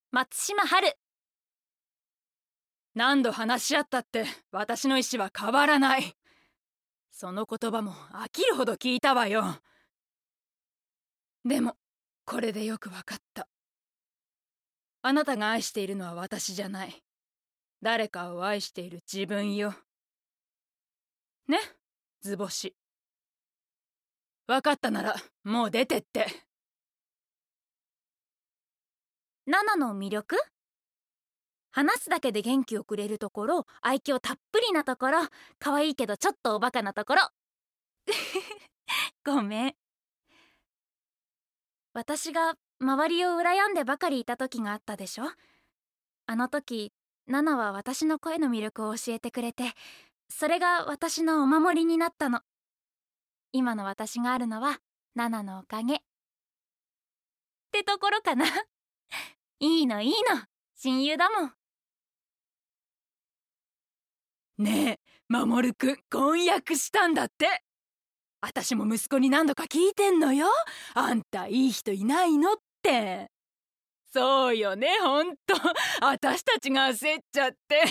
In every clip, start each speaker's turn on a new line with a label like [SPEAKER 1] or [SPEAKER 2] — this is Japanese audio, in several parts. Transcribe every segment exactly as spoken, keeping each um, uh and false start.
[SPEAKER 1] 松島春。
[SPEAKER 2] 何度話し合ったって私の意志は変わらない。その言葉も飽きるほど聞いたわよ。でもこれでよくわかった。あなたが愛しているのは私じゃない。誰かを愛している自分よ。ね、図星。わかったならもう出てって。
[SPEAKER 1] ナナの魅力？話すだけで元気をくれるところ、愛嬌たっぷりなところ、可愛いけどちょっとおバカなところ。ごめん。私が周りを羨んでばかりいた時があったでしょ。あの時ナナは私の声の魅力を教えてくれて、それが私のお守りになったの。今の私があるのはナナのおかげってところかな。いいのいいの、親友だもん。
[SPEAKER 2] ねえ、守くん婚約したんだって。私も息子に何度か聞いてんのよ。あんたいい人いないのって。そうよね、ほんと私たちが焦っちゃって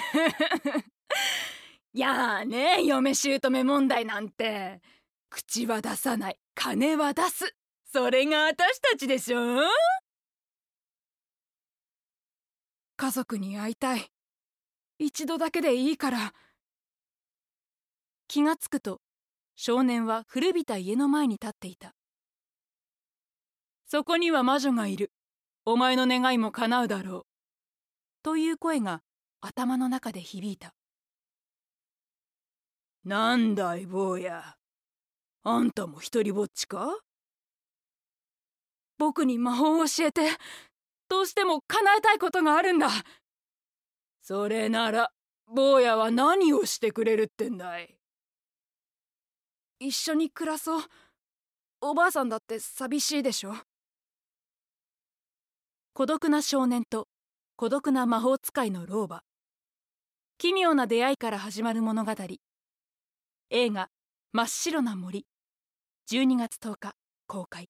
[SPEAKER 2] いやーね、嫁姑問題なんて。口は出さない、金は出す、それが私たちでしょ。家族に会いたい。一度だけでいいから。気がつくと少年は古びた家の前に立っていた。そこには魔女がいる。お前の願いも叶うだろう。という声が頭の中で響いた。なんだい坊や、あんたも一りぼっちか？僕に魔法を教えて。どうしても叶えたいことがあるんだ。それなら坊やは何をしてくれるってんだい？一緒に暮らそう。おばあさんだって寂しいでしょ。孤独な少年と孤独な魔法使いの老婆。奇妙な出会いから始まる物語。映画「真っ白な森」じゅうにがつとおか公開。